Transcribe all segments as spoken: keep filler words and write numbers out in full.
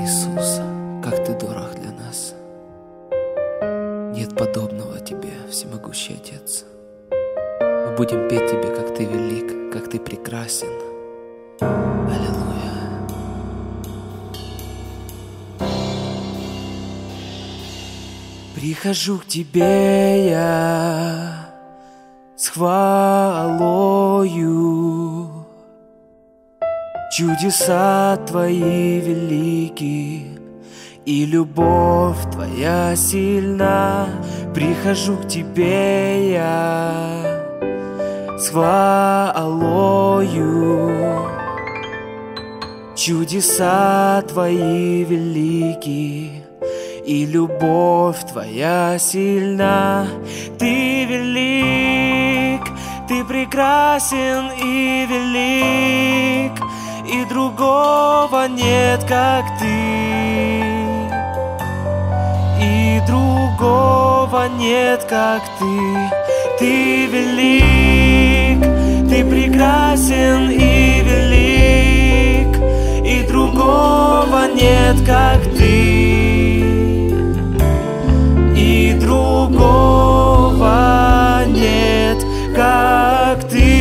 Иисус, как Ты дорог для нас. Нет подобного Тебе, всемогущий Отец. Мы будем петь Тебе, как Ты велик, как Ты прекрасен. Аллилуйя. Прихожу к Тебе я с хвалою, чудеса Твои велики, и любовь Твоя сильна. Прихожу к Тебе я с хвалою, чудеса Твои велики, и любовь Твоя сильна. Ты велик, Ты прекрасен и велик, и другого нет, как Ты, и другого нет, как Ты. Ты велик, Ты прекрасен и велик, и другого нет, как Ты, и другого нет, как Ты.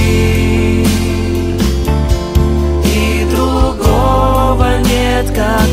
God.